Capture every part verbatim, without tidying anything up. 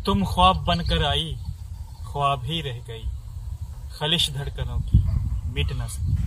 तुम ख्वाब बनकर आई, ख्वाब ही रह गई, खलिश धड़कनों की मिट न सकी।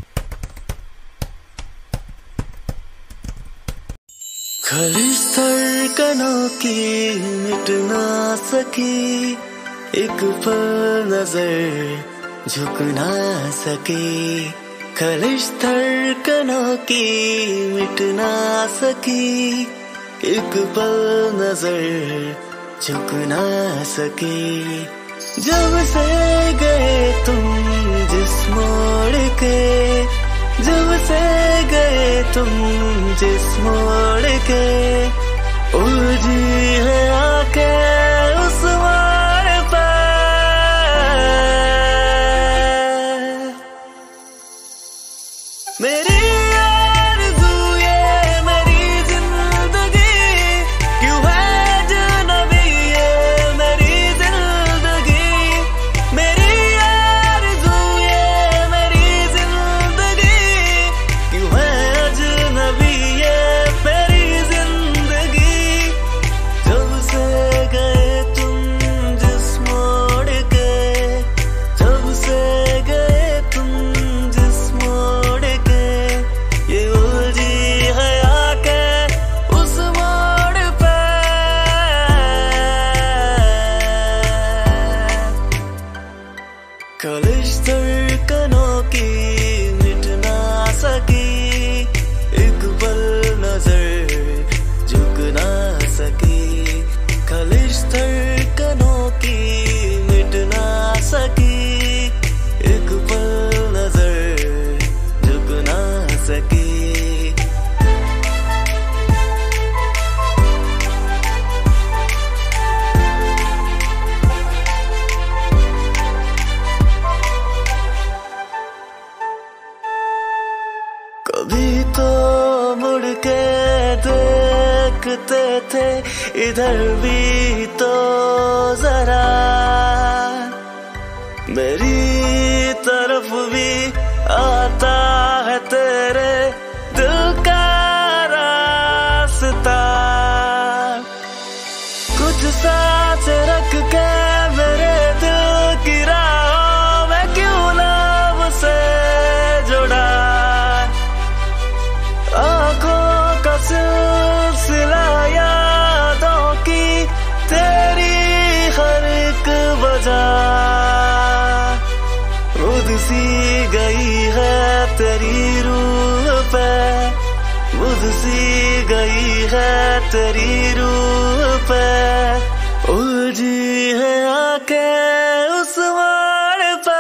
खलिश धड़कनों की मिट ना सकी, एक पल नजर झुक ना सकी। खलिश धड़कनों की मिट ना सकी, एक पल नजर झुक ना सकी। जब से गए तुम जिस मोड़ के, जब से गए तुम जिस मोड़ के, उलझी है आंखें उस मोड़ पे। मेरी खलिश धड़कनों की मिट ना सकी, एक पल नजर झुक ना सकी। खलिश धड़कनों की मिट ना सकी, एक पल नजर झुक ना सकी। कभी तो मुड़ के देखते थे इधर भी तो जरा, मेरी तरफ भी आता है तेरे दिल का रास्ता। कुछ साथ रख के मेरे दिल की राहों में क्यों लब से जुड़ा, आँखों का सिलसिला यादों की तेरी हर एक वजह। बुध सी गई है तेरी रूह पे, बुध सी गई है तेरी रूह पे, उलझी है आंखें उस मोड़ पे।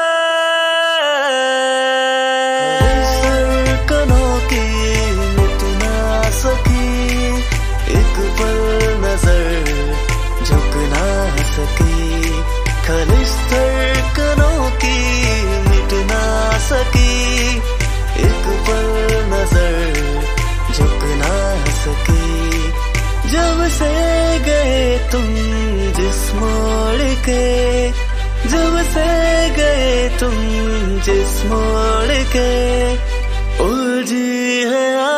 धड़कनों की मिट ना सकी, एक पल नजर झुक ना सकी। खलिश धड़कनों की मिट ना सकी, एक पल नजर झुक ना सकी। जब से गए तुम जिस मोड़ के, जब से गए तुम जिस मोड़ के, उलझी है